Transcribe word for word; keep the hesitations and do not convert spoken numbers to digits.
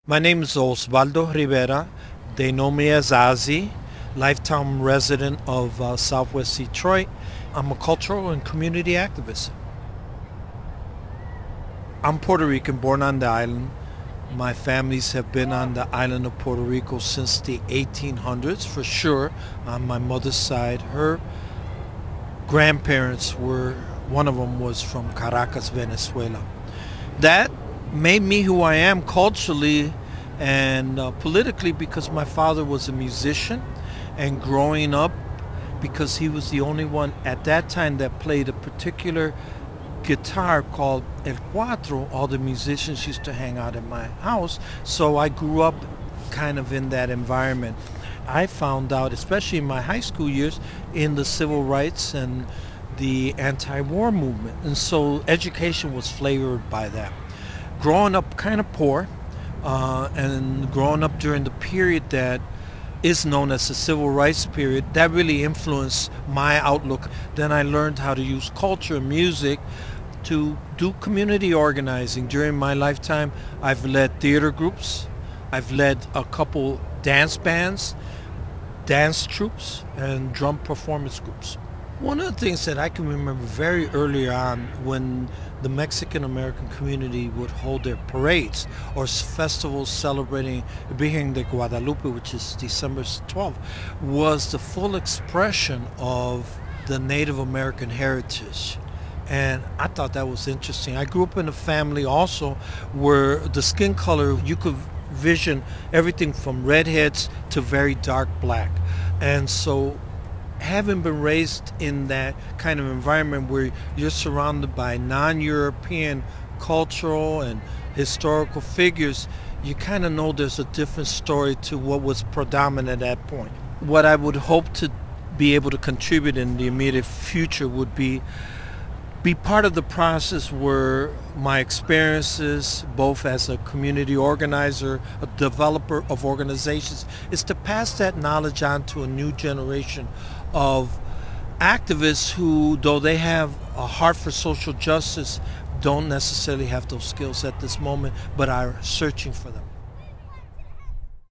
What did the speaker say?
My name is Osvaldo Rivera. They know me as Ozzy, lifetime resident of uh, Southwest Detroit. I'm a cultural and community activist. I'm Puerto Rican, born on the island. My families have been on the island of Puerto Rico since the eighteen hundreds, for sure. On my mother's side, her grandparents were, one of them was from Caracas, Venezuela. That made me who I am culturally and uh, politically because my father was a musician, and growing up, because he was the only one at that time that played a particular guitar called El Cuatro, all the musicians used to hang out at my house, so I grew up kind of in that environment. I found out, especially in my high school years, in the civil rights and the anti-war movement, and so education was flavored by that. Growing up kind of poor, uh, and growing up during the period that is known as the civil rights period, that really influenced my outlook. Then I learned how to use culture and music to do community organizing. During my lifetime, I've led theater groups, I've led a couple dance bands, dance troupes, and drum performance groups. One of the things that I can remember very early on, when the Mexican American community would hold their parades or festivals celebrating Virgen de Guadalupe, which is December twelfth, was the full expression of the Native American heritage. And I thought that was interesting. I grew up in a family also where the skin color, you could vision everything from redheads to very dark black. And so having been raised in that kind of environment where you're surrounded by non-European cultural and historical figures, you kind of know there's a different story to what was predominant at that point. What I would hope to be able to contribute in the immediate future would be be part of the process where my experiences, both as a community organizer, a developer of organizations, is to pass that knowledge on to a new generation of activists who, though they have a heart for social justice, don't necessarily have those skills at this moment, but are searching for them.